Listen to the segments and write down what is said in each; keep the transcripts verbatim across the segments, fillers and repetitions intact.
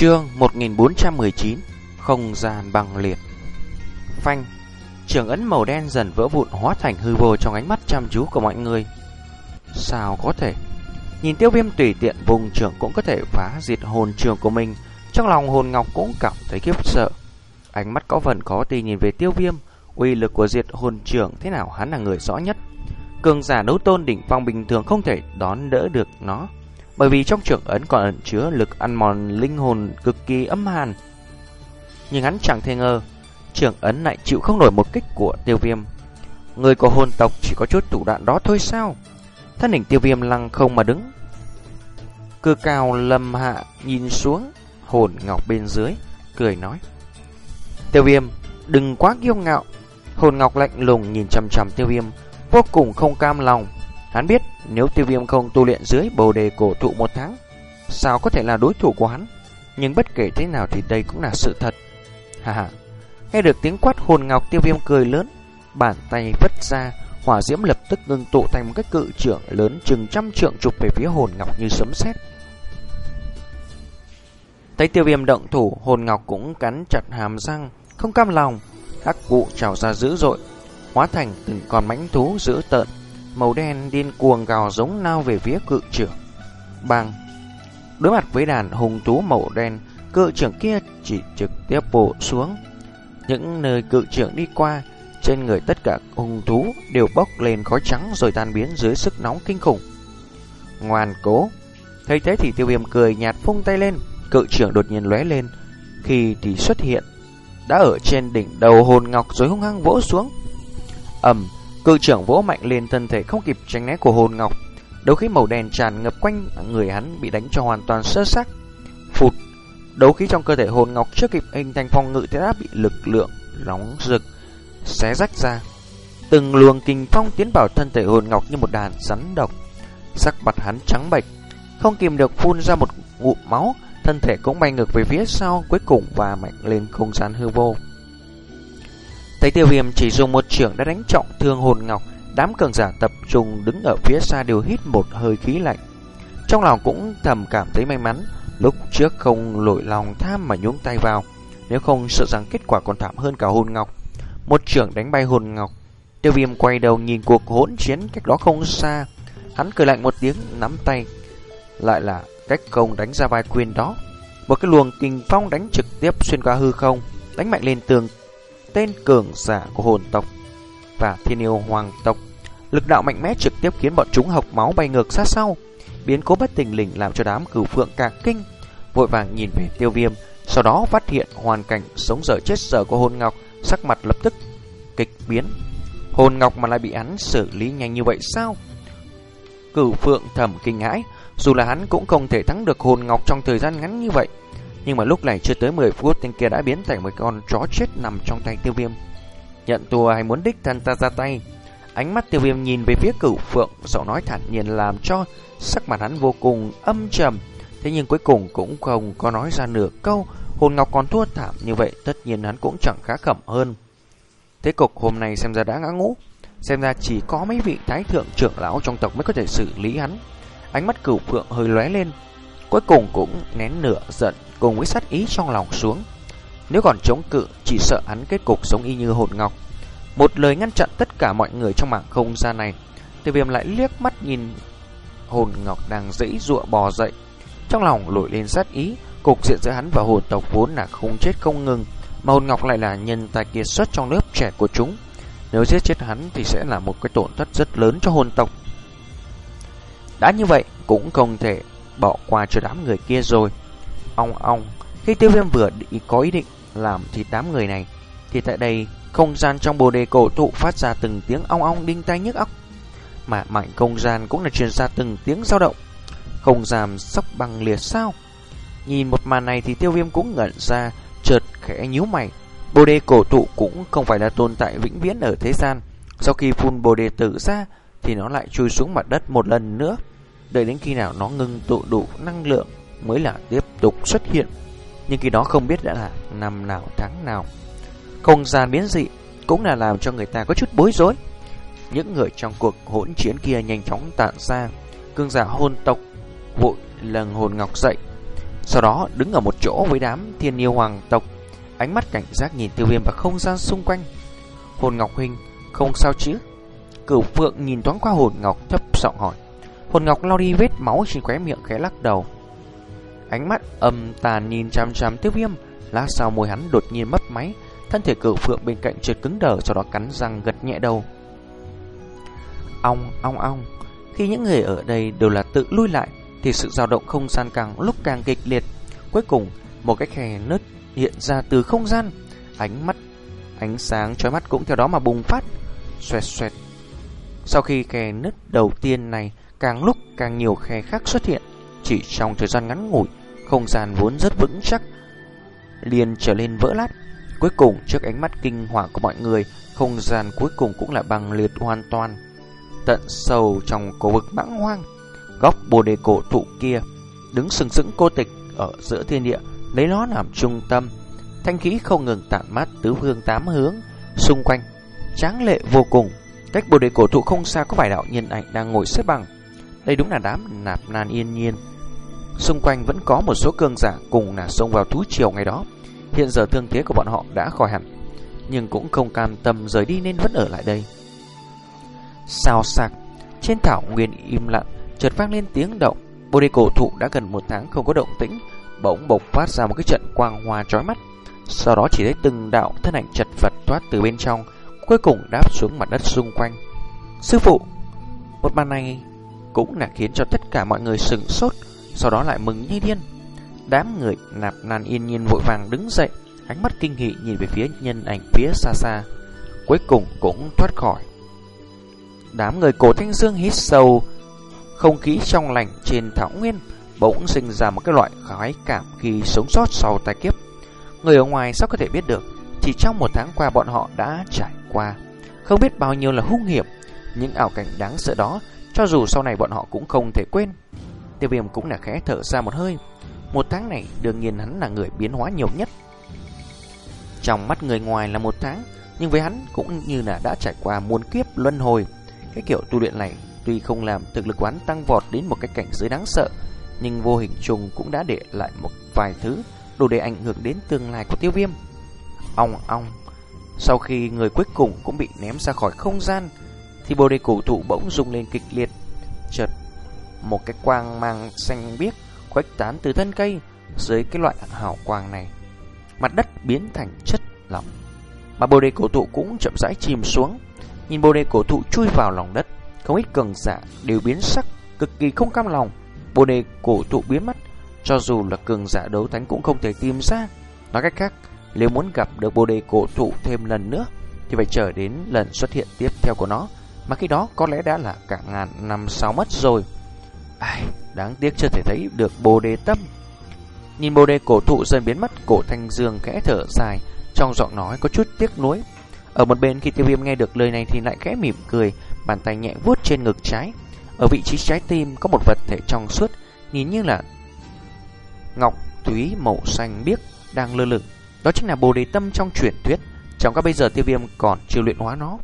Chương một nghìn bốn trăm mười chín. Không gian băng liệt. Phanh. Trường ấn màu đen dần vỡ vụn hóa thành hư vô trong ánh mắt chăm chú của mọi người. Sao có thể? Nhìn Tiêu Viêm tùy tiện vùng trường cũng có thể phá diệt hồn trường của mình, trong lòng Hồn Ngọc cũng cảm thấy khiếp sợ. Ánh mắt có phần khó tin nhìn về Tiêu Viêm, uy lực của diệt hồn trường thế nào hắn là người rõ nhất. Cường giả đấu tôn đỉnh phong bình thường không thể đón đỡ được nó, bởi vì trong trường ấn còn ẩn chứa lực ăn mòn linh hồn cực kỳ âm hàn. Nhưng hắn chẳng thể ngờ trường ấn lại chịu không nổi một kích của Tiêu Viêm. Người của hồn tộc chỉ có chút thủ đoạn đó thôi sao? Thân hình Tiêu Viêm lăng không mà đứng, cư cao lâm hạ nhìn xuống Hồn Ngọc bên dưới, cười nói: Tiêu Viêm, đừng quá kiêu ngạo. Hồn Ngọc lạnh lùng nhìn chằm chằm Tiêu Viêm, vô cùng không cam lòng. Hắn biết nếu Tiêu Viêm không tu luyện dưới bồ đề cổ thụ một tháng, sao có thể là đối thủ của hắn. Nhưng bất kể thế nào thì đây cũng là sự thật. Hà hà. Nghe được tiếng quát Hồn Ngọc, Tiêu Viêm cười lớn, bàn tay vất ra, hỏa diễm lập tức ngưng tụ thành một cái cự trưởng lớn chừng trăm trượng chụp về phía Hồn Ngọc như sấm sét. Thấy Tiêu Viêm động thủ, Hồn Ngọc cũng cắn chặt hàm răng, không cam lòng, hắc vụ trào ra dữ dội, hóa thành từng con mãnh thú dữ tợn, màu đen điên cuồng gào giống lao về phía cự trưởng. Bang! Đối mặt với đàn hung thú màu đen, cự trưởng kia chỉ trực tiếp bổ xuống. Những nơi cự trưởng đi qua, trên người tất cả hung thú đều bốc lên khói trắng rồi tan biến dưới sức nóng kinh khủng. Ngoan cố! Thấy thế thì Tiêu Viêm cười nhạt vung tay lên, cự trưởng đột nhiên lóe lên, khi thì xuất hiện đã ở trên đỉnh đầu Hồn Ngọc rồi hung hăng vỗ xuống. Ầm! Cự trưởng vỗ mạnh lên, thân thể không kịp tránh né của Hồn Ngọc, đấu khí màu đen tràn ngập quanh người hắn bị đánh cho hoàn toàn sơ xác. Phụt! Đấu khí trong cơ thể Hồn Ngọc chưa kịp hình thành phòng ngự thì đã bị lực lượng nóng rực xé rách ra. Từng luồng kình phong tiến vào thân thể Hồn Ngọc như một đàn rắn độc. Sắc mặt hắn trắng bệch, không kìm được phun ra một ngụm máu, thân thể cũng bay ngược về phía sau, cuối cùng va mạnh lên không gian hư vô. Thấy Tiêu Viêm chỉ dùng một chưởng đã đánh trọng thương Hồn Ngọc, đám cường giả tập trung đứng ở phía xa đều hít một hơi khí lạnh. Trong lòng cũng thầm cảm thấy may mắn, lúc trước không nổi lòng tham mà nhúng tay vào, nếu không sợ rằng kết quả còn thảm hơn cả Hồn Ngọc. Một chưởng đánh bay Hồn Ngọc, Tiêu Viêm quay đầu nhìn cuộc hỗn chiến cách đó không xa, hắn cười lạnh một tiếng, nắm tay, lại là cách không đánh ra vai quyền đó. Một cái luồng kình phong đánh trực tiếp xuyên qua hư không, đánh mạnh lên tường tên cường giả của hồn tộc và thiên yêu hoàng tộc. Lực đạo mạnh mẽ trực tiếp khiến bọn chúng hộc máu bay ngược ra sau. Biến cố bất tình lình làm cho đám cửu phượng cả kinh, vội vàng nhìn về Tiêu Viêm, sau đó phát hiện hoàn cảnh sống dở chết dở của Hồn Ngọc, sắc mặt lập tức kịch biến. Hồn Ngọc mà lại bị hắn xử lý nhanh như vậy sao? Cửu phượng thầm kinh hãi, dù là hắn cũng không thể thắng được Hồn Ngọc trong thời gian ngắn như vậy. Nhưng mà lúc này chưa tới mười phút, tên kia đã biến thành một con chó chết nằm trong tay Tiêu Viêm. Nhận thua hay muốn đích thân ta ra tay? Ánh mắt Tiêu Viêm nhìn về phía Cửu Phượng, giọng nói thản nhiên làm cho sắc mặt hắn vô cùng âm trầm. Thế nhưng cuối cùng cũng không có nói ra nửa câu. Hồn Ngọc còn thua thảm như vậy, tất nhiên hắn cũng chẳng khá khẩm hơn. Thế cục hôm nay xem ra đã ngã ngũ, xem ra chỉ có mấy vị thái thượng trưởng lão trong tộc mới có thể xử lý hắn. Ánh mắt Cửu Phượng hơi lóe lên, cuối cùng cũng nén nửa giận cùng với sát ý trong lòng xuống. Nếu còn chống cự, chỉ sợ hắn kết cục giống y như Hồn Ngọc. Một lời ngăn chặn tất cả mọi người trong mảng không gian này. Tiêu Viêm lại liếc mắt nhìn Hồn Ngọc đang giãy giụa bò dậy, trong lòng nổi lên sát ý. Cục diện giữa hắn và hồn tộc vốn là không chết không ngừng, mà Hồn Ngọc lại là nhân tài kiệt xuất trong lớp trẻ của chúng. Nếu giết chết hắn thì sẽ là một cái tổn thất rất lớn cho hồn tộc. Đã như vậy cũng không thể bỏ qua cho đám người kia rồi. Ong ong, khi Tiêu Viêm vừa đi có ý định làm thịt đám người này, thì tại đây không gian trong bồ đề cổ thụ phát ra từng tiếng ong ong đinh tai nhức óc, mà mảnh không gian cũng là truyền ra từng tiếng dao động. Không gian sắp băng liệt sao? Nhìn một màn này thì Tiêu Viêm cũng ngẩn ra, chợt khẽ nhíu mày. Bồ đề cổ thụ cũng không phải là tồn tại vĩnh viễn ở thế gian. Sau khi phun bồ đề tử ra thì nó lại chui xuống mặt đất một lần nữa, đợi đến khi nào nó ngưng tụ đủ năng lượng mới là tiếp tục xuất hiện. Nhưng khi đó không biết đã là năm nào tháng nào. Không gian biến dị cũng là làm cho người ta có chút bối rối. Những người trong cuộc hỗn chiến kia nhanh chóng tản ra. Cường giả hồn tộc vội lầng Hồn Ngọc dậy. sau đó đứng ở một chỗ với đám thiên yêu hoàng tộc, ánh mắt cảnh giác nhìn Tiêu Viêm và không gian xung quanh. Hồn Ngọc huynh, không sao chứ? Cửu Phượng nhìn thoáng qua Hồn Ngọc thấp giọng hỏi. Hồn Ngọc lau đi vết máu trên khóe miệng khẽ lắc đầu. Ánh mắt âm tàn nhìn chăm chăm Tiêu Viêm, lát sau môi hắn đột nhiên mấp máy, thân thể Cửu Phượng bên cạnh trượt cứng đờ, sau đó cắn răng gật nhẹ đầu. Ong ong ong, khi những người ở đây đều là tự lui lại thì sự dao động không gian càng lúc càng kịch liệt. Cuối cùng, một cái khe nứt hiện ra từ không gian, ánh mắt ánh sáng chói mắt cũng theo đó mà bùng phát. Xoẹt xoẹt. Sau khi khe nứt đầu tiên này, càng lúc càng nhiều khe khác xuất hiện. Chỉ trong thời gian ngắn ngủi, không gian vốn rất vững chắc liền trở lên vỡ lát. Cuối cùng, trước ánh mắt kinh hoàng của mọi người, không gian cuối cùng cũng là băng liệt hoàn toàn. Tận sâu trong cổ vực bãng hoang, góc bồ đề cổ thụ kia đứng sừng sững cô tịch ở giữa thiên địa, lấy nó làm trung tâm. Thanh khí không ngừng tản mát tứ phương tám hướng xung quanh, tráng lệ vô cùng. Cách bồ đề cổ thụ không xa có vài đạo nhân ảnh đang ngồi xếp bằng. Đây đúng là đám nạp nan yên nhiên. Xung quanh vẫn có một số cường giả cùng là xông vào thú triều ngày đó. Hiện giờ thương thế của bọn họ đã khỏi hẳn, nhưng cũng không cam tâm rời đi nên vẫn ở lại đây. Sao sạc, trên thảo nguyên im lặng, chợt vang lên tiếng động. Bồ đề cổ thụ đã gần một tháng không có động tĩnh, bỗng bộc phát ra một cái trận quang hoa chói mắt. Sau đó chỉ thấy từng đạo thân ảnh chật vật thoát từ bên trong, cuối cùng đáp xuống mặt đất xung quanh. Sư phụ! Một màn này cũng là khiến cho tất cả mọi người sửng sốt, sau đó lại mừng như điên. Đám người nạp nan yên nhiên vội vàng đứng dậy, ánh mắt kinh hỉ nhìn về phía nhân ảnh phía xa xa, cuối cùng cũng thoát khỏi. Đám người Cổ Thanh Dương hít sâu không khí trong lành trên thảo nguyên, bỗng sinh ra một cái loại khoái cảm khi sống sót sau tai kiếp. Người ở ngoài sao có thể biết được, chỉ trong một tháng qua bọn họ đã trải qua không biết bao nhiêu là hung hiểm. Những ảo cảnh đáng sợ đó, cho dù sau này bọn họ cũng không thể quên. Tiêu Viêm cũng là khẽ thở ra một hơi. Một tháng này đương nhiên hắn là người biến hóa nhiều nhất. Trong mắt người ngoài là một tháng, nhưng với hắn cũng như là đã trải qua muôn kiếp luân hồi. Cái kiểu tu luyện này tuy không làm thực lực quán tăng vọt đến một cái cảnh giới đáng sợ, nhưng vô hình chung cũng đã để lại một vài thứ đủ để ảnh hưởng đến tương lai của Tiêu Viêm. Ong ong. Sau khi người cuối cùng cũng bị ném ra khỏi không gian, thì bồ đề cổ thụ bỗng rung lên kịch liệt. Chợt một cái quang mang xanh biếc khuếch tán từ thân cây. Dưới cái loại hào quang này, mặt đất biến thành chất lỏng, mà bồ đề cổ thụ cũng chậm rãi chìm xuống. Nhìn bồ đề cổ thụ chui vào lòng đất, không ít cường giả đều biến sắc, cực kỳ không cam lòng. Bồ đề cổ thụ biến mất, cho dù là cường giả đấu thánh cũng không thể tìm ra. Nói cách khác, nếu muốn gặp được bồ đề cổ thụ thêm lần nữa thì phải chờ đến lần xuất hiện tiếp theo của nó, mà khi đó có lẽ đã là cả ngàn năm sau mất rồi. Ai, đáng tiếc chưa thể thấy được bồ đề tâm. Nhìn bồ đề cổ thụ dần biến mất, Cổ Thanh Dương khẽ thở dài, trong giọng nói có chút tiếc nuối. Ở một bên, khi Tiêu Viêm nghe được lời này thì lại khẽ mỉm cười, bàn tay nhẹ vuốt trên ngực trái. Ở vị trí trái tim có một vật thể trong suốt, nhìn như là ngọc thúy màu xanh biếc đang lơ lửng. Đó chính là bồ đề tâm trong truyền thuyết. Trong các bây giờ Tiêu Viêm còn chưa luyện hóa nó.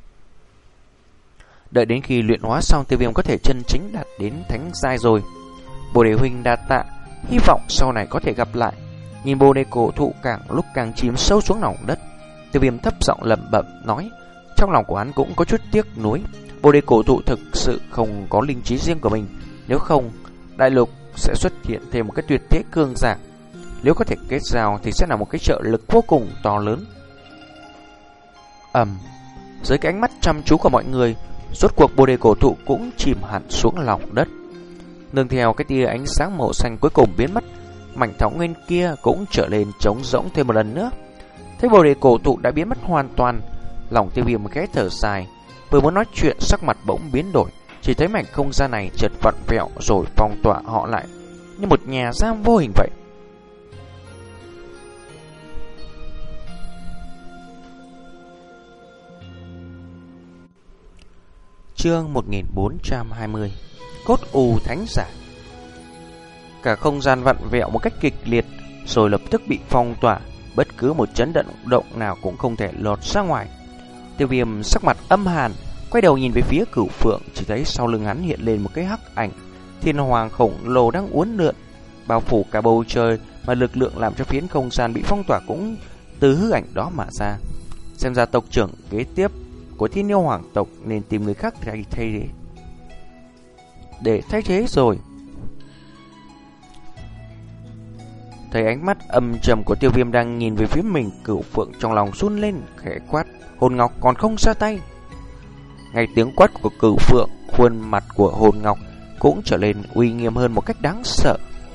Đợi đến khi luyện hóa xong, Tiêu Viêm có thể chân chính đạt đến thánh giai rồi. Bồ đề huynh đa tạ, hy vọng sau này có thể gặp lại. Nhìn bồ đề cổ thụ càng lúc càng chìm sâu xuống lòng đất, Tiêu Viêm thấp giọng lẩm bẩm nói. Trong lòng của hắn cũng có chút tiếc nuối. Bồ đề cổ thụ thực sự không có linh trí riêng của mình, nếu không đại lục sẽ xuất hiện thêm một cái tuyệt thế cường giả. Nếu có thể kết giao thì sẽ là một cái trợ lực vô cùng to lớn. Ầm, dưới cái ánh mắt chăm chú của mọi người, rốt cuộc bồ đề cổ thụ cũng chìm hẳn xuống lòng đất. Nương theo cái tia ánh sáng màu xanh cuối cùng biến mất, mảnh thảo nguyên kia cũng trở lên trống rỗng thêm một lần nữa. Thấy bồ đề cổ thụ đã biến mất hoàn toàn, lòng Tiêu Viêm khẽ thở dài, vừa muốn nói chuyện sắc mặt bỗng biến đổi. Chỉ thấy mảnh không gian này chợt vặn vẹo rồi phong tỏa họ lại như một nhà giam vô hình vậy. Chương một nghìn bốn trăm hai mươi. Cốt U Thánh Giả. Cả không gian vặn vẹo một cách kịch liệt, rồi lập tức bị phong tỏa, bất cứ một chấn động động nào cũng không thể lọt ra ngoài. Tiêu Viêm sắc mặt âm hàn, quay đầu nhìn về phía Cửu Phượng, chỉ thấy sau lưng hắn hiện lên một cái hắc ảnh thiên hoàng khổng lồ đang uốn lượn, bao phủ cả bầu trời, mà lực lượng làm cho phiến không gian bị phong tỏa cũng từ hư ảnh đó mà ra. Xem ra tộc trưởng kế tiếp của Thiên Yêu Hoàng tộc nên tìm người khác thay thế để thay thế rồi. Thấy ánh mắt âm trầm của Tiêu Viêm đang nhìn về phía mình, Cửu Phượng trong lòng run lên, khẽ quát: Hồn Ngọc còn không ra tay. Ngay tiếng quát của Cửu Phượng, khuôn mặt của Hồn Ngọc cũng trở nên uy nghiêm hơn một cách đáng sợ.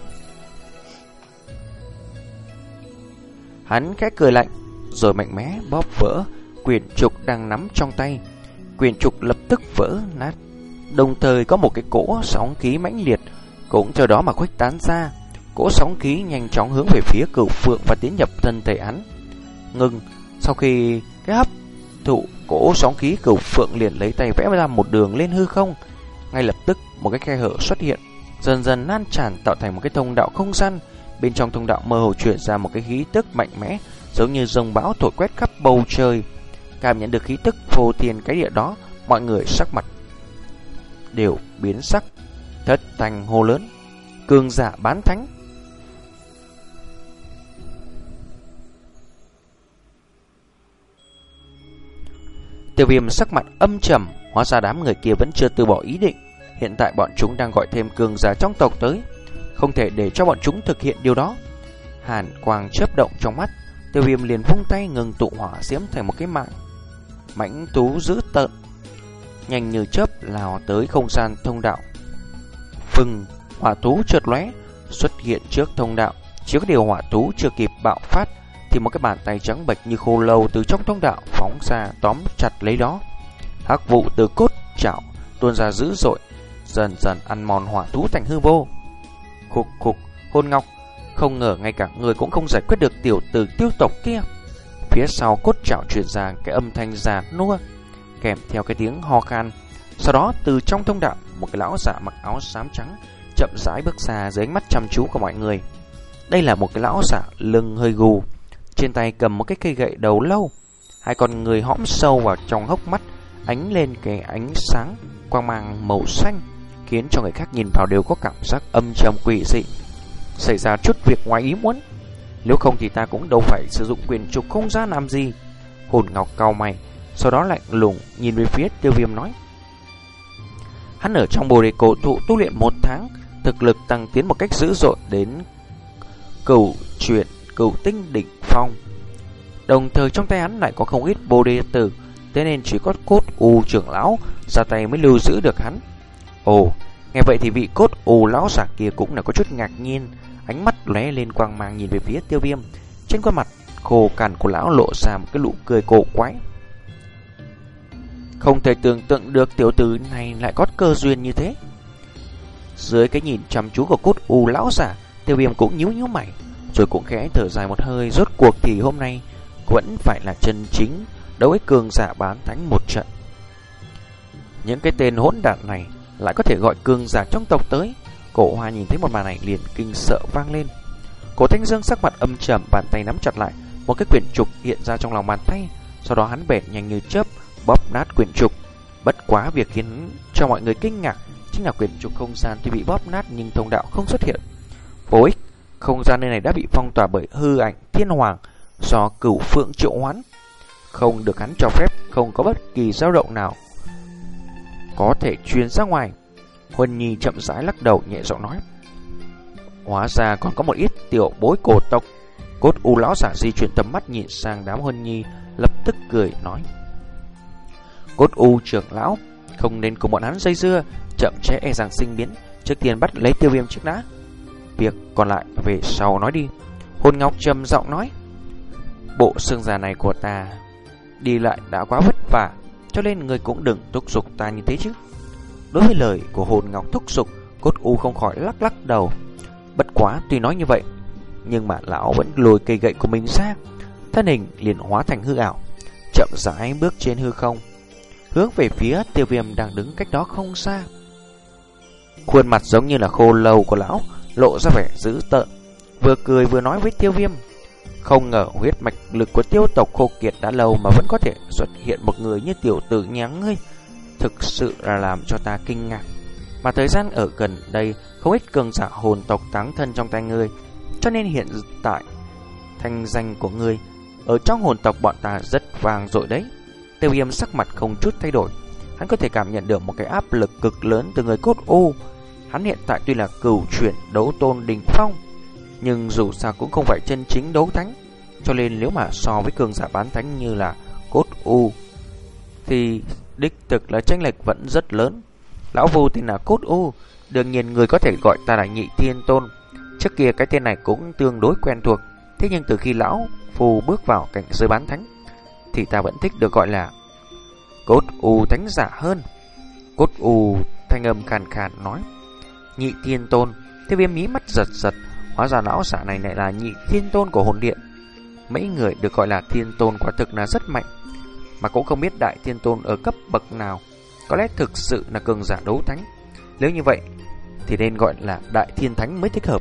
Hắn khẽ cười lạnh, rồi mạnh mẽ bóp vỡ quyển trục đang nắm trong tay. Quyển trục lập tức vỡ nát, đồng thời có một cái cỗ sóng khí mãnh liệt cũng theo đó mà khuếch tán ra. Cỗ sóng khí nhanh chóng hướng về phía Cửu Phượng và tiến nhập thân thể hắn. Ngừng, sau khi cái hấp thụ cỗ sóng khí, Cửu Phượng liền lấy tay vẽ ra một đường lên hư không. Ngay lập tức một cái khe hở xuất hiện, dần dần lan tràn tạo thành một cái thông đạo không gian. Bên trong thông đạo mơ hồ truyền ra một cái khí tức mạnh mẽ, giống như dòng bão thổi quét khắp bầu trời. Cảm nhận được khí tức phô thiên cái địa đó, mọi người sắc mặt đều biến sắc, thất thanh hô lớn: cường giả bán thánh! Tiêu Viêm sắc mặt âm trầm, hóa ra đám người kia vẫn chưa từ bỏ ý định. Hiện tại bọn chúng đang gọi thêm cường giả trong tộc tới, không thể để cho bọn chúng thực hiện điều đó. Hàn quang chớp động trong mắt, Tiêu Viêm liền vung tay ngừng tụ hỏa diễm thành một cái mạng mãnh thú dữ tợn, nhanh như chớp lao tới không gian thông đạo. Phừng, hỏa thú chợt lóe xuất hiện trước thông đạo. Chỉ có điều hỏa thú chưa kịp bạo phát thì một cái bàn tay trắng bệch như khô lâu từ trong thông đạo phóng ra tóm chặt lấy đó. Hắc vụ từ cốt chảo tuôn ra dữ dội, dần dần ăn mòn hỏa thú thành hư vô. Khục khục, Hồn Ngọc, không ngờ ngay cả người cũng không giải quyết được tiểu tử Tiêu tộc kia. Phía sau cốt chảo truyền ra cái âm thanh già nua kèm theo cái tiếng ho khan. Sau đó từ trong thông đạo, một cái lão giả mặc áo xám trắng chậm rãi bước ra dưới ánh mắt chăm chú của mọi người. Đây là một cái lão giả lưng hơi gù, trên tay cầm một cái cây gậy đầu lâu, hai con người hõm sâu vào trong hốc mắt ánh lên cái ánh sáng quang mang màu xanh, khiến cho người khác nhìn vào đều có cảm giác âm trầm quỷ dị. Xảy ra chút việc ngoài ý muốn, nếu không thì ta cũng đâu phải sử dụng quyền trục không gian làm gì. Hồn Ngọc cau mày, sau đó lạnh lùng nhìn về phía Tiêu Viêm nói: hắn ở trong Bồ Đề Cổ Thụ tu luyện một tháng, thực lực tăng tiến một cách dữ dội đến cửu chuyển cửu tinh đỉnh phong. Đồng thời trong tay hắn lại có không ít Bồ Đề tử, thế nên chỉ có Cốt U trưởng lão ra tay mới lưu giữ được hắn. Ồ, nghe vậy thì vị Cốt U lão giả kia cũng là có chút ngạc nhiên, ánh mắt lóe lên quang mang nhìn về phía Tiêu Viêm. Trên khuôn mặt khô cằn của lão lộ ra một cái nụ cười cổ quái. Không thể tưởng tượng được tiểu tử này lại có cơ duyên như thế. Dưới cái nhìn chăm chú của Cốt U lão giả, Tiêu Viêm cũng nhíu nhíu mày, rồi cũng khẽ thở dài một hơi. Rốt cuộc thì hôm nay vẫn phải là chân chính đấu với cường giả bán thánh một trận. Những cái tên hỗn đản này lại có thể gọi cường giả trong tộc tới. Cổ Hoa nhìn thấy một màn này liền kinh sợ vang lên. Cổ Thanh Dương sắc mặt âm trầm, bàn tay nắm chặt lại, một cái quyển trục hiện ra trong lòng bàn tay. Sau đó hắn bèn nhanh như chớp bóp nát quyển trục. Bất quá việc khiến cho mọi người kinh ngạc chính là quyển trục không gian thì bị bóp nát nhưng thông đạo không xuất hiện. Vô ích, không gian nơi này đã bị phong tỏa bởi hư ảnh Thiên Hoàng do Cửu Phượng triệu hoán, không được hắn cho phép, không có bất kỳ dao động nào có thể truyền ra ngoài. Huân Nhi chậm rãi lắc đầu nhẹ giọng nói: hóa ra còn có một ít tiểu bối cổ tộc. Cốt U lão giả di chuyển tầm mắt nhìn sang đám Huân Nhi, lập tức cười nói: Cốt U trưởng lão, không nên cùng bọn hắn dây dưa, chậm trễ e rằng sinh biến, trước tiên bắt lấy Tiêu Viêm trước đã, việc còn lại về sau nói đi. Hồn Ngọc trầm giọng nói: bộ xương già này của ta đi lại đã quá vất vả, cho nên người cũng đừng thúc giục ta như thế chứ. Đối với lời của Hồn Ngọc thúc giục, Cốt U không khỏi lắc lắc đầu. Bất quá tuy nói như vậy, nhưng mà lão vẫn lùi cây gậy của mình ra, thân hình liền hóa thành hư ảo, chậm rãi bước trên hư không, hướng về phía Tiêu Viêm đang đứng cách đó không xa. Khuôn mặt giống như là khô lâu của lão lộ ra vẻ dữ tợn, vừa cười vừa nói với Tiêu Viêm: không ngờ huyết mạch lực của Tiêu tộc khô kiệt đã lâu mà vẫn có thể xuất hiện một người như tiểu tử nhà ngươi, thực sự là làm cho ta kinh ngạc. Mà thời gian ở gần đây không ít cường giả hồn tộc táng thân trong tay ngươi, cho nên hiện tại thanh danh của ngươi ở trong hồn tộc bọn ta rất vang dội đấy. Tiêu Viêm sắc mặt không chút thay đổi. Hắn có thể cảm nhận được một cái áp lực cực lớn từ người Cốt U. Hắn hiện tại tuy là cửu chuyển đấu tôn đỉnh phong, nhưng dù sao cũng không phải chân chính đấu thánh, cho nên nếu mà so với cường giả bán thánh như là Cốt U thì đích thực là chênh lệch vẫn rất lớn. Lão Phu tên là Cốt U, đương nhiên người có thể gọi ta là Nhị Thiên Tôn. Trước kia cái tên này cũng tương đối quen thuộc, thế nhưng từ khi Lão Phu bước vào cảnh giới bán thánh thì ta vẫn thích được gọi là Cốt U thánh giả hơn. Cốt U thanh âm khàn khàn nói: Nhị Thiên Tôn. Tiêu Viêm mí mắt giật giật, hóa ra lão giả này lại là Nhị Thiên Tôn của hồn điện. Mấy người được gọi là Thiên Tôn quả thực là rất mạnh, mà cũng không biết Đại Thiên Tôn ở cấp bậc nào. Có lẽ thực sự là cường giả đấu thánh. Nếu như vậy thì nên gọi là Đại Thiên Thánh mới thích hợp.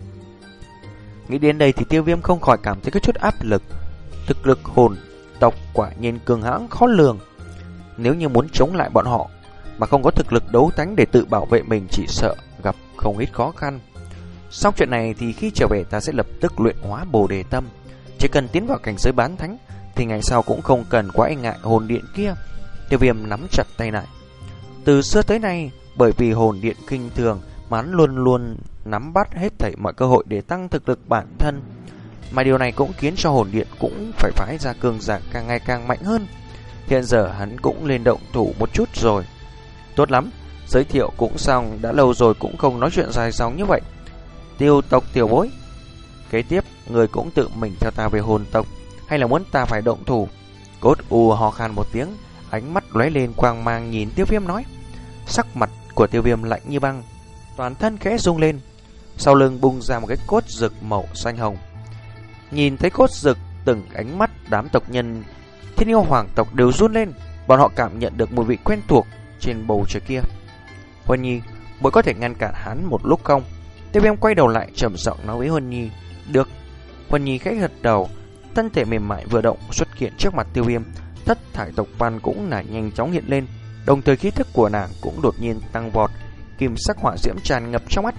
Nghĩ đến đây thì Tiêu Viêm không khỏi cảm thấy có chút áp lực. Thực lực hồn tộc quả nhiên cường hãn khó lường. Nếu như muốn chống lại bọn họ mà không có thực lực đấu thánh để tự bảo vệ mình, chỉ sợ gặp không ít khó khăn. Sau chuyện này thì khi trở về ta sẽ lập tức luyện hóa Bồ Đề Tâm. Chỉ cần tiến vào cảnh giới bán thánh thì ngày sau cũng không cần quá e ngại hồn điện kia. Tiêu Viêm nắm chặt tay lại. Từ xưa tới nay, bởi vì hồn điện kinh thường mà hắn luôn luôn nắm bắt hết thảy mọi cơ hội để tăng thực lực bản thân. Mà điều này cũng khiến cho hồn điện cũng phải phái ra cường giả càng ngày càng mạnh hơn. Hiện giờ hắn cũng lên động thủ một chút rồi. Tốt lắm, giới thiệu cũng xong, đã lâu rồi cũng không nói chuyện dài dòng như vậy. Tiêu tộc tiểu bối, kế tiếp người cũng tự mình theo ta về hồn tộc, hay là muốn ta phải động thủ? Cốt U ho khan một tiếng, ánh mắt lóe lên quang mang nhìn Tiêu Viêm nói. Sắc mặt của Tiêu Viêm lạnh như băng, toàn thân khẽ rung lên, sau lưng bung ra một cái cốt rực màu xanh hồng. Nhìn thấy cốt rực, từng ánh mắt đám tộc nhân Thiên Yêu Hoàng tộc đều run lên. Bọn họ cảm nhận được mùi vị quen thuộc trên bầu trời kia. Huân Nhi, bối có thể ngăn cản hắn một lúc không? Tiêu Viêm quay đầu lại trầm giọng nói với Huân Nhi. Được. Huân Nhi khẽ gật đầu, thân thể mềm mại vừa động xuất hiện trước mặt Tiêu Viêm. Thất thải tộc văn cũng là nhanh chóng hiện lên, đồng thời khí thức của nàng cũng đột nhiên tăng vọt, kim sắc hỏa diễm tràn ngập trong mắt.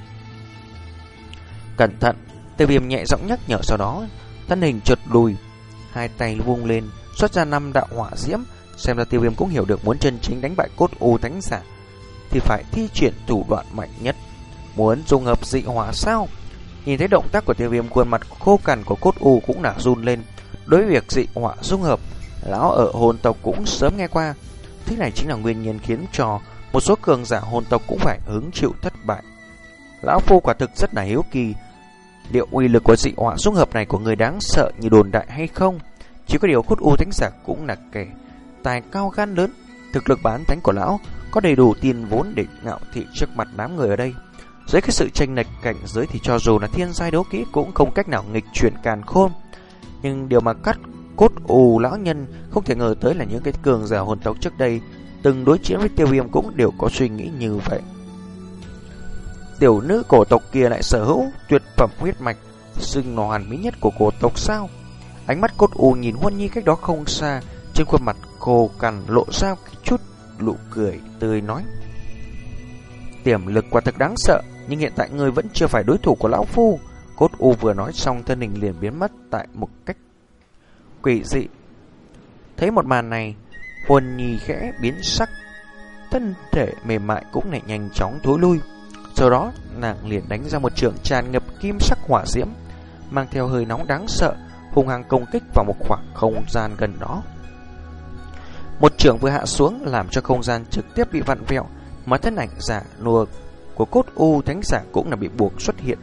Cẩn thận! Tiêu Viêm nhẹ giọng nhắc nhở, sau đó thân hình chợt lùi, hai tay vung lên xuất ra năm đạo hỏa diễm. Xem ra Tiêu Viêm cũng hiểu được muốn chân chính đánh bại Cốt U thánh giả thì phải thi triển thủ đoạn mạnh nhất. Muốn dung hợp dị hỏa sao? Nhìn thấy động tác của Tiêu Viêm, khuôn mặt khô cằn của Cốt U cũng đã run lên. Đối với việc dị hỏa dung hợp, lão ở hồn tộc cũng sớm nghe qua. Thế này chính là nguyên nhân khiến cho một số cường giả hồn tộc cũng phải hứng chịu thất bại. Lão Phu quả thực rất là hiếu kỳ, liệu uy lực của dị hỏa dung hợp này của người đáng sợ như đồn đại hay không? Chỉ có điều Cốt U thánh giả cũng là kẻ tài cao gan lớn, thực lực bán thánh của lão có đầy đủ tiền vốn để ngạo thị trước mặt đám người ở đây. Dưới cái sự chênh lệch cảnh giới thì cho dù là thiên giai đấu kỹ cũng không cách nào nghịch chuyển càn khôn. Nhưng điều mà cắt Cốt U lão nhân không thể ngờ tới là những cái cường giả hồn tộc trước đây từng đối chiến với Tiêu Viêm cũng đều có suy nghĩ như vậy. Tiểu nữ cổ tộc kia lại sở hữu tuyệt phẩm huyết mạch, xưng là hoàn mỹ nhất của cổ tộc sao? Ánh mắt Cốt U nhìn Huân Nhi cách đó không xa, trên khuôn mặt khô cằn lộ ra chút nụ cười tươi nói. Tiềm lực quả thực đáng sợ, nhưng hiện tại ngươi vẫn chưa phải đối thủ của lão Phu. Cốt U vừa nói xong, thân hình liền biến mất tại một cách quỷ dị. Thấy một màn này, Huân Nhi khẽ biến sắc, thân thể mềm mại cũng lại nhanh chóng thối lui. Sau đó nàng liền đánh ra một trường tràn ngập kim sắc hỏa diễm, mang theo hơi nóng đáng sợ, hung hăng công kích vào một khoảng không gian gần đó. Một trường vừa hạ xuống làm cho không gian trực tiếp bị vặn vẹo, mà thân ảnh giả nua của Cốt U thánh giả cũng là bị buộc xuất hiện.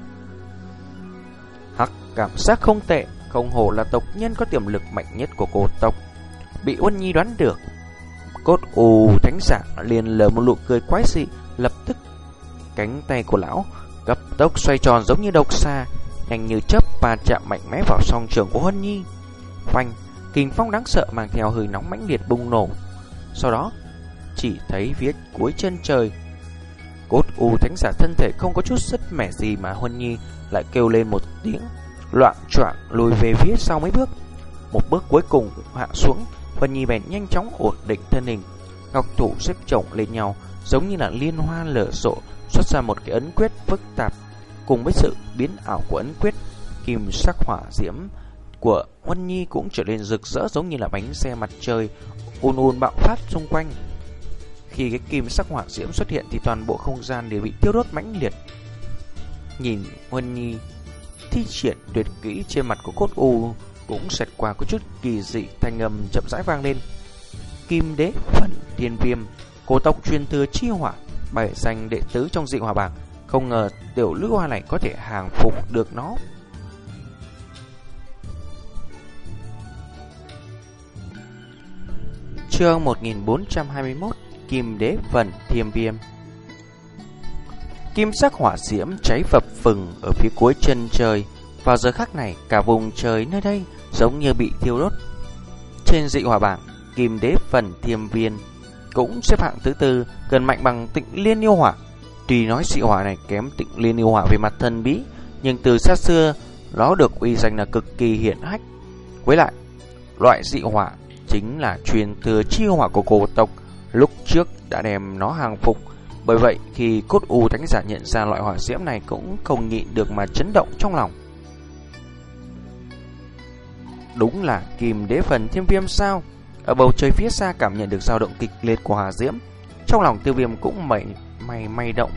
Hắc, cảm giác không tệ, không hổ là tộc nhân có tiềm lực mạnh nhất của cổ tộc. Bị Huân Nhi đoán được, Cốt U thánh giả liền lờ một nụ cười quái dị, lập tức cánh tay của lão cấp tốc xoay tròn giống như độc xa, nhanh như chớp và chạm mạnh mẽ vào song trường của Huân Nhi. Phanh, kình phong đáng sợ mang theo hơi nóng mãnh liệt bùng nổ. Sau đó chỉ thấy phía cuối chân trời, Cốt U thánh giả thân thể không có chút sức mẻ gì mà Huân Nhi lại kêu lên một tiếng, loạn choạng lùi về phía sau mấy bước. Một bước cuối cùng hạ xuống, Huân Nhi bèn nhanh chóng ổn định thân hình, ngọc thủ xếp chồng lên nhau giống như là liên hoa lở rộ, xuất ra một cái ấn quyết phức tạp. Cùng với sự biến ảo của ấn quyết, kim sắc hỏa diễm của Huân Nhi cũng trở nên rực rỡ giống như là bánh xe mặt trời ùn ùn bạo phát xung quanh. Khi cái kim sắc hỏa diễm xuất hiện thì toàn bộ không gian đều bị thiêu đốt mãnh liệt. Nhìn Huân Nhi thi triển tuyệt kỹ, trên mặt của Cốt U cũng xẹt qua có chút kỳ dị, thanh âm chậm rãi vang lên. Kim đế phần thiên viêm, cổ tộc truyền thừa chi hỏa, bảy danh đệ tứ trong dị hỏa bảng, không ngờ tiểu lữ hoa này có thể hàng phục được nó. Chương một nghìn bốn trăm hai mươi mốt, Kim đế phần thiên viêm. Kim sắc hỏa diễm cháy phập phừng ở phía cuối chân trời. Vào giờ khắc này, cả vùng trời nơi đây giống như bị thiêu đốt. Trên dị hỏa bảng, Kim đế phần thiên viêm cũng xếp hạng thứ tư, gần mạnh bằng Tịnh Liên yêu hỏa. Tuy nói dị hỏa này kém Tịnh Liên yêu hỏa về mặt thần bí, nhưng từ xa xưa nó được uy danh là cực kỳ hiển hách. Với lại, loại dị hỏa chính là truyền thừa chi hỏa của cổ tộc, lúc trước đã đem nó hàng phục. Bởi vậy, khi Cốt U thánh giả nhận ra loại hỏa diễm này cũng không nhịn được mà chấn động trong lòng. Đúng là Kim đế phần thiên viêm sao? Ở bầu trời phía xa cảm nhận được dao động kịch liệt của hỏa diễm, trong lòng Tiêu Viêm cũng mảy may may động.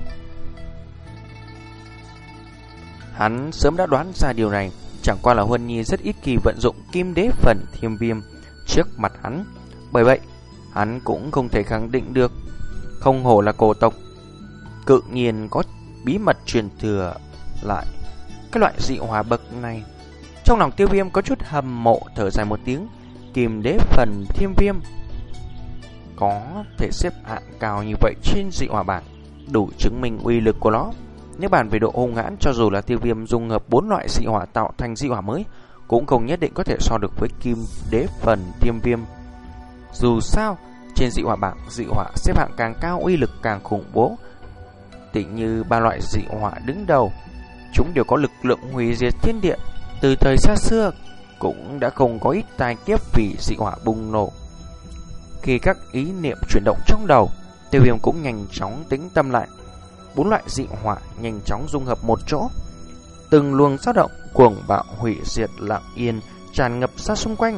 Hắn sớm đã đoán ra điều này, chẳng qua là Huân Nhi rất ít khi vận dụng Kim đế phần thiên viêm trước mặt hắn. Bởi vậy, hắn cũng không thể khẳng định được. Không hổ là cổ tộc, cự nhiên có bí mật truyền thừa lại cái loại dị hỏa bậc này. Trong lòng Tiêu Viêm có chút hâm mộ, thở dài một tiếng. Kim đế phần thiên viêm có thể xếp hạng cao như vậy trên dị hỏa bảng, đủ chứng minh uy lực của nó. Nếu bàn về độ hung hãn, cho dù là Tiêu Viêm dung hợp bốn loại dị hỏa tạo thành dị hỏa mới, cũng không nhất định có thể so được với Kim đế phần thiên viêm. Dù sao, trên dị hỏa bảng, dị hỏa xếp hạng càng cao, uy lực càng khủng bố. Tỉ như ba loại dị hỏa đứng đầu, chúng đều có lực lượng hủy diệt thiên địa. Từ thời xa xưa cũng đã không có ít tai kiếp vì dị hỏa bùng nổ. Khi các ý niệm chuyển động trong đầu, Tiêu Viêm cũng nhanh chóng tĩnh tâm lại. Bốn loại dị hỏa nhanh chóng dung hợp một chỗ. Từng luồng dao động cuồng bạo hủy diệt lặng yên tràn ngập ra xung quanh.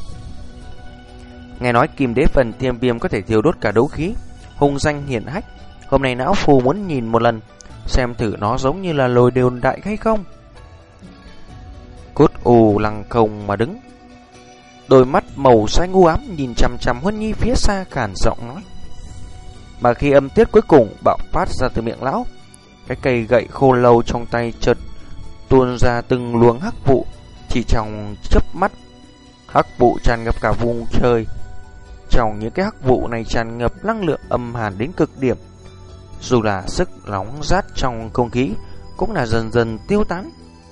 Nghe nói Kim đế phần thiên viêm có thể thiêu đốt cả đấu khí, hung danh hiển hách. Hôm nay lão phu muốn nhìn một lần, xem thử nó giống như là lôi đồn đại hay không. Cốt U lăng không mà đứng, đôi mắt màu xanh u ám nhìn chằm chằm Huân Nhi phía xa, khàn giọng nói. Mà khi âm tiết cuối cùng bạo phát ra từ miệng lão, cái cây gậy khô lâu trong tay chợt tuôn ra từng luồng hắc vụ. Chỉ trong chớp mắt, hắc vụ tràn ngập cả vùng trời. Trong những cái hắc vụ này tràn ngập năng lượng âm hàn đến cực điểm. Dù là sức nóng rát trong không khí cũng là dần dần tiêu tán.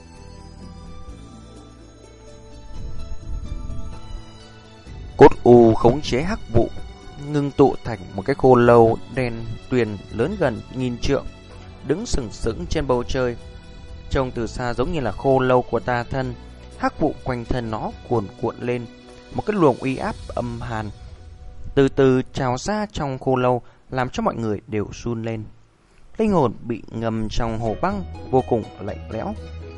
Cốt U khống chế hắc vụ, ngưng tụ thành một cái khô lâu đen tuyền lớn gần nghìn trượng, đứng sừng sững trên bầu trời. Trông từ xa giống như là khô lâu của tà thân. Hắc vụ quanh thân nó cuồn cuộn lên, một cái luồng uy áp âm hàn từ từ trào ra trong khô lâu, làm cho mọi người đều run lên. Linh hồn bị ngầm trong hồ băng, vô cùng lạnh lẽo.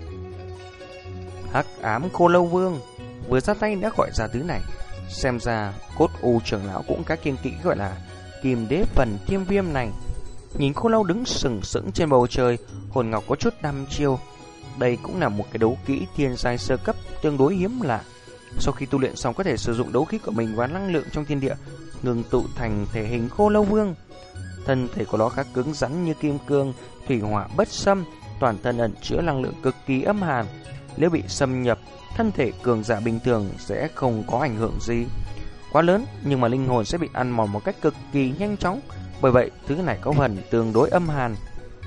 Hắc ám khô lâu vương vừa ra tay đã gọi ra thứ này. Xem ra Cốt U trưởng lão cũng cá kiêng kỵ gọi là Kim đế phần thiên viêm này. Nhìn khô lâu đứng sừng sững trên bầu trời, hồn ngọc có chút đăm chiêu. Đây cũng là một cái đấu kỹ thiên giai sơ cấp tương đối hiếm lạ. Sau khi tu luyện xong có thể sử dụng đấu khí của mình và năng lượng trong thiên địa ngừng tụ thành thể hình khô lâu vương. Thân thể của nó khá cứng rắn như kim cương, thủy hỏa bất xâm, toàn thân ẩn chứa năng lượng cực kỳ âm hàn. Nếu bị xâm nhập, thân thể cường giả bình thường sẽ không có ảnh hưởng gì quá lớn, nhưng mà linh hồn sẽ bị ăn mòn một cách cực kỳ nhanh chóng. Bởi vậy, thứ này có phần tương đối âm hàn.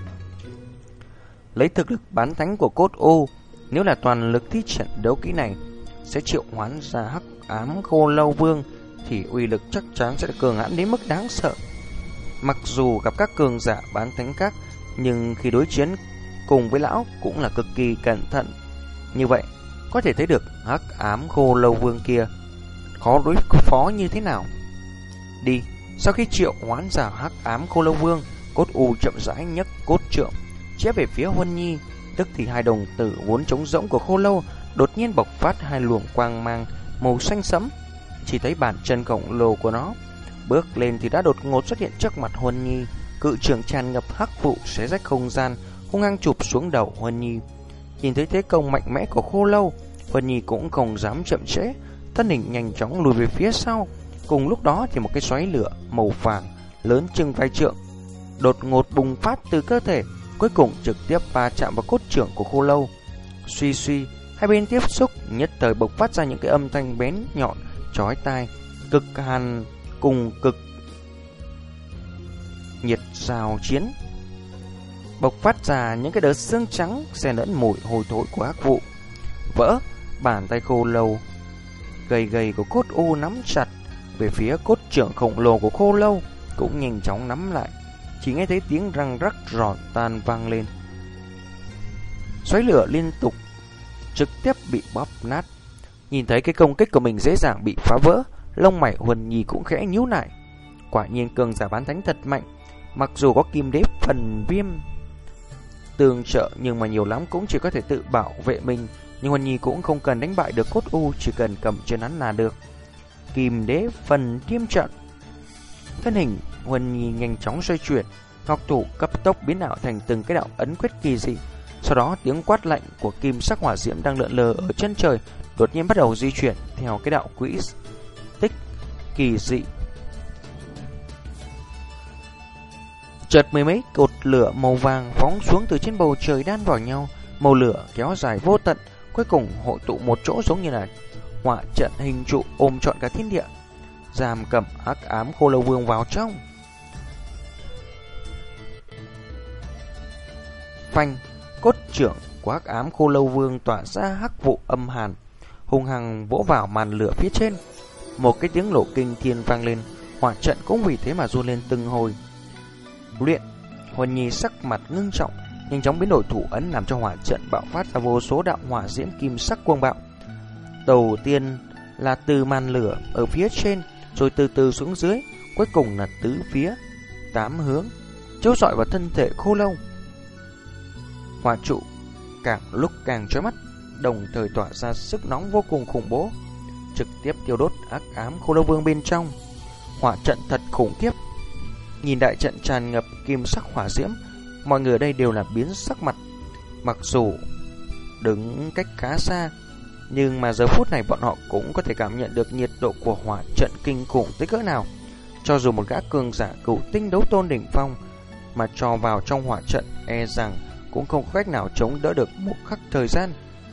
Lấy thực lực bán thánh của Cốt U, nếu là toàn lực thi triển đấu kỹ này sẽ triệu hoán ra hắc ám khô lâu vương, thì uy lực chắc chắn sẽ cường hãn đến mức đáng sợ. Mặc dù gặp các cường giả bán thánh khác, nhưng khi đối chiến cùng với lão cũng là cực kỳ cẩn thận. Như vậy, có thể thấy được hắc ám khô lâu vương kia khó đối phó như thế nào. Đi, sau khi triệu hoán ra hắc ám khô lâu vương, Cốt U chậm rãi nhấc cốt trượng chĩa về phía Huân Nhi. tức thì hai đồng tử vốn trống rỗng của khô lâu đột nhiên bộc phát hai luồng quang mang màu xanh sẫm. Chỉ thấy bàn chân khổng lồ của nó bước lên thì đã đột ngột xuất hiện trước mặt Huân Nhi, cự trường tràn ngập hắc vụ xé rách không gian, hung hăng chụp xuống đầu Huân Nhi. Nhìn thấy thế công mạnh mẽ của khô lâu, Huân Nhi cũng không dám chậm trễ, thân hình nhanh chóng lùi về phía sau. Cùng lúc đó thì một cái xoáy lửa màu vàng lớn chừng vài trượng đột ngột bùng phát từ cơ thể, cuối cùng trực tiếp va chạm vào cốt trưởng của khô lâu. Suy suy, hai bên tiếp xúc, nhất thời bộc phát ra những cái âm thanh bén nhọn, chói tai, cực hàn cùng cực nhiệt giao chiến, bộc phát ra những cái đợt xương trắng xen lẫn mùi hôi thối của ác vụ. Vỡ, bàn tay khô lâu gầy gầy của cốt u nắm chặt về phía cốt trưởng khổng lồ của khô lâu cũng nhanh chóng nắm lại. Chỉ nghe thấy tiếng răng rắc giòn tan vang lên. Xoáy lửa liên tục trực tiếp bị bóp nát. Nhìn thấy cái công kích của mình dễ dàng bị phá vỡ, lông mày Huân Nhi cũng khẽ nhíu lại. Quả nhiên cường giả bán thánh thật mạnh. Mặc dù có kim đế phần viêm tương trợ, nhưng mà nhiều lắm cũng chỉ có thể tự bảo vệ mình. Nhưng Huân Nhi cũng không cần đánh bại được cốt u, chỉ cần cầm chân hắn là được. Kim đế phần thiêm trận. Thân hình Huân Nhi nhanh chóng xoay chuyển, ngọc thủ cấp tốc biến ảo thành từng cái đạo ấn quyết kỳ dị. Sau đó tiếng quát lạnh của kim sắc hỏa diễm đang lượn lờ ở chân trời đột nhiên bắt đầu di chuyển theo cái đạo quỹ tích kỳ dị. Chợt mười mấy cột lửa màu vàng phóng xuống từ trên bầu trời đan vào nhau, màu lửa kéo dài vô tận, cuối cùng hội tụ một chỗ giống như là hỏa trận hình trụ ôm trọn cả thiên địa, giam cầm hắc ám khô lâu vương vào trong. Phanh, cốt trưởng của hắc ám khô lâu vương tỏa ra hắc vụ âm hàn, hung hăng vỗ vào màn lửa phía trên. Một cái tiếng nổ kinh thiên vang lên, hỏa trận cũng vì thế mà run lên từng hồi. Luyện, Huân Nhi sắc mặt ngưng trọng, nhanh chóng biến đổi thủ ấn làm cho hỏa trận bạo phát ra vô số đạo hỏa diễm kim sắc cuồng bạo. Đầu tiên là từ màn lửa ở phía trên, rồi từ từ xuống dưới, cuối cùng là tứ phía tám hướng chiếu rọi vào thân thể khô lâu. Hỏa trụ càng lúc càng chói mắt, đồng thời tỏa ra sức nóng vô cùng khủng bố, trực tiếp tiêu đốt ác ám khô lâu vương bên trong. Hỏa trận thật khủng khiếp. Nhìn đại trận tràn ngập kim sắc hỏa diễm, mọi người ở đây đều là biến sắc mặt. Mặc dù đứng cách khá xa, nhưng mà giờ phút này bọn họ cũng có thể cảm nhận được nhiệt độ của hỏa trận kinh khủng tới cỡ nào. Cho dù một gã cường giả cửu tinh đấu tôn đỉnh phong mà cho vào trong hỏa trận, e rằng cũng không có cách nào chống đỡ được một khắc thời gian.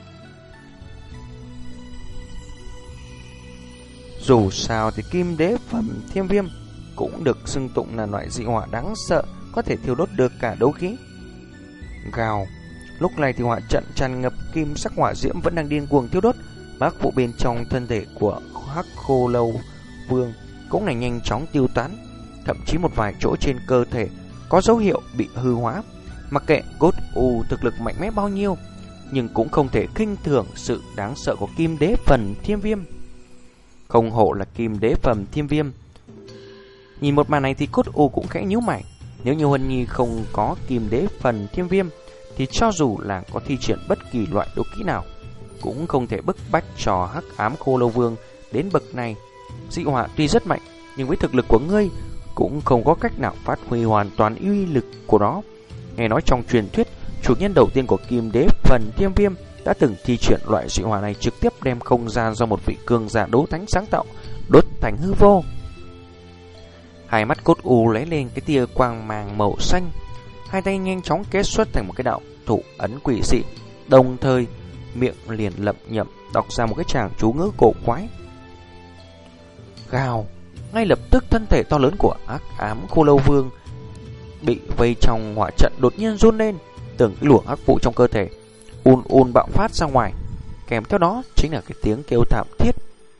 Dù sao thì kim đế phẩm thiêm viêm cũng được xưng tụng là loại dị hỏa đáng sợ, có thể thiêu đốt được cả đấu khí. Gào. Lúc này thì hỏa trận tràn ngập kim sắc hỏa diễm vẫn đang điên cuồng thiêu đốt. Bác vụ bên trong thân thể của hắc khô lâu vương cũng là nhanh chóng tiêu tán, thậm chí một vài chỗ trên cơ thể có dấu hiệu bị hư hóa. Mặc kệ cốt u thực lực mạnh mẽ bao nhiêu, nhưng cũng không thể khinh thường sự đáng sợ của kim đế phần thiêm viêm. Không hổ là kim đế phần thiêm viêm. Nhìn một màn này thì cốt u cũng khẽ nhíu mày. Nếu như Huân Nhi không có kim đế phần thiêm viêm thì cho dù là có thi triển bất kỳ loại đấu kỹ nào cũng không thể bức bách trò hắc ám khô lâu vương đến bậc này. Dị hỏa tuy rất mạnh, nhưng với thực lực của ngươi cũng không có cách nào phát huy hoàn toàn uy lực của nó. Nghe nói trong truyền thuyết, chủ nhân đầu tiên của kim đế phần thiêm viêm đã từng thi triển loại dị hỏa này, trực tiếp đem không gian do một vị cường giả đấu thánh sáng tạo đốt thành hư vô. Hai mắt cốt u lóe lên cái tia quang màng màu xanh, hai tay nhanh chóng kết xuất thành một cái đạo thủ ấn quỷ dị, đồng thời miệng liền lẩm nhẩm đọc ra một cái tràng chú ngữ cổ quái. Gào. Ngay lập tức thân thể to lớn của ác ám khô lâu vương bị vây trong hỏa trận đột nhiên run lên, từng cái luồng hắc vụ trong cơ thể ùn ùn bạo phát ra ngoài, kèm theo đó chính là cái tiếng kêu thảm thiết.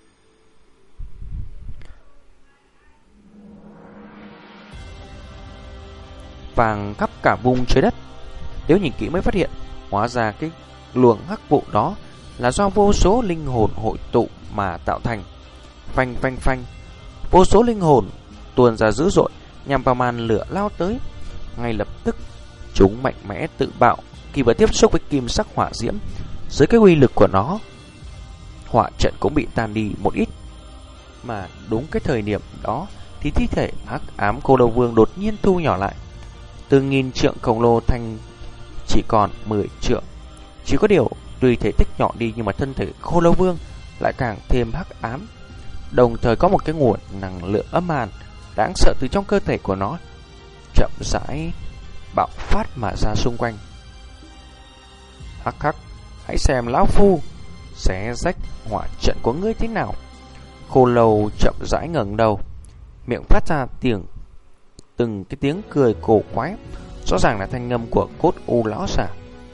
Vàng khắp cả vùng trời đất. Nếu nhìn kỹ mới phát hiện, hóa ra cái luồng hắc vụ đó là do vô số linh hồn hội tụ mà tạo thành. Phanh phanh phanh, vô số linh hồn tuôn ra dữ dội nhằm vào màn lửa lao tới. Ngay lập tức chúng mạnh mẽ tự bạo khi vừa tiếp xúc với kim sắc hỏa diễm, dưới cái uy lực của nó, hỏa trận cũng bị tan đi một ít. Mà đúng cái thời điểm đó thì thi thể hắc ám Khô Lâu Vương đột nhiên thu nhỏ lại, từ nghìn trượng khổng lồ thành chỉ còn mười trượng. Chỉ có điều tuy thể tích nhỏ đi nhưng mà thân thể Khô Lâu Vương lại càng thêm hắc ám, đồng thời có một cái nguồn năng lượng âm hàn đáng sợ từ trong cơ thể của nó chậm rãi bạo phát mà ra xung quanh. Hắc hắc, hãy xem lão phu xé rách hỏa trận của ngươi thế nào. Khô Lâu chậm rãi ngẩng đầu, miệng phát ra tiếng từng cái tiếng cười cổ quái, rõ ràng là thanh âm của Cốt U lão giả.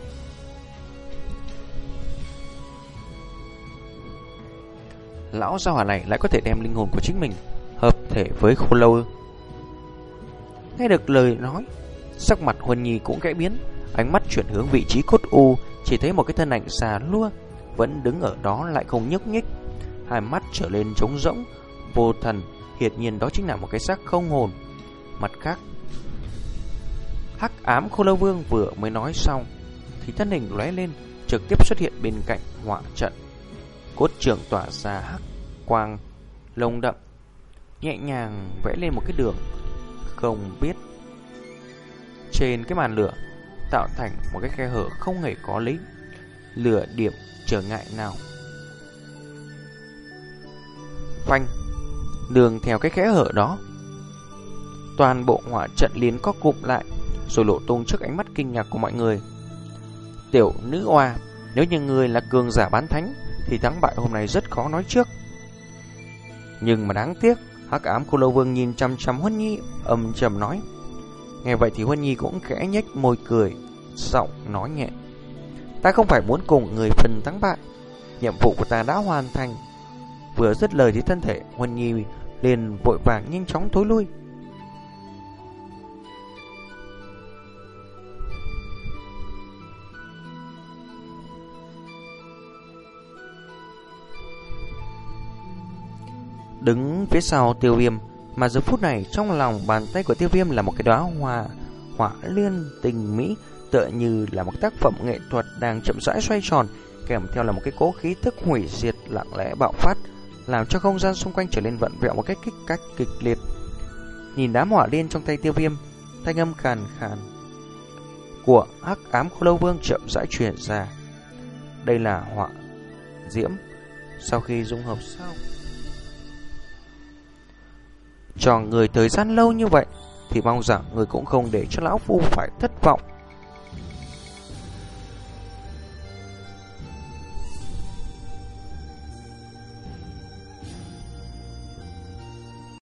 Lão gia hỏa này lại có thể đem linh hồn của chính mình hợp thể với Khô Lâu. Nghe được lời nói, sắc mặt Huân Nhi cũng khẽ biến, ánh mắt chuyển hướng vị trí Cốt U, chỉ thấy một cái thân ảnh già nua vẫn đứng ở đó lại không nhúc nhích, hai mắt trở lên trống rỗng, vô thần, hiển nhiên đó chính là một cái xác không hồn. Mặt khác, hắc ám Khô Lâu Vương vừa mới nói xong thì thân hình lóe lên, trực tiếp xuất hiện bên cạnh hỏa trận. Cốt trường tỏa ra hắc quang lông đậm, nhẹ nhàng vẽ lên một cái đường không biết trên cái màn lửa, tạo thành một cái khe hở không hề có lấy lửa điểm trở ngại nào. Phanh, đường theo cái kẽ hở đó, toàn bộ hỏa trận liền co cụm lại, rồi lộ tung trước ánh mắt kinh ngạc của mọi người. Tiểu nữ oa, nếu như người là cường giả bán thánh thì thắng bại hôm nay rất khó nói trước. Nhưng mà đáng tiếc, hắc ám Khô Lâu Vương nhìn chăm chăm Huân Nhi, âm trầm nói. Nghe vậy thì Huân Nhi cũng khẽ nhếch môi cười, giọng nói nhẹ: ta không phải muốn cùng người phân thắng bại, nhiệm vụ của ta đã hoàn thành. Vừa dứt lời thì thân thể Huân Nhi liền vội vàng nhanh chóng thối lui. Đứng phía sau Tiêu Viêm, mà giờ phút này trong lòng bàn tay của Tiêu Viêm là một cái đóa hoa hỏa liên tình mỹ, tựa như là một tác phẩm nghệ thuật đang chậm rãi xoay tròn, kèm theo là một cái cỗ khí tức hủy diệt lặng lẽ bạo phát, làm cho không gian xung quanh trở nên vặn vẹo một cách kích cách kịch liệt. Nhìn đám hỏa liên trong tay Tiêu Viêm, thanh âm khàn khàn của hắc ám Khô Lâu Vương chậm rãi truyền ra. Đây là hỏa diễm sau khi dung hợp sao? Cho người thời gian lâu như vậy thì mong rằng người cũng không để cho lão phu phải thất vọng.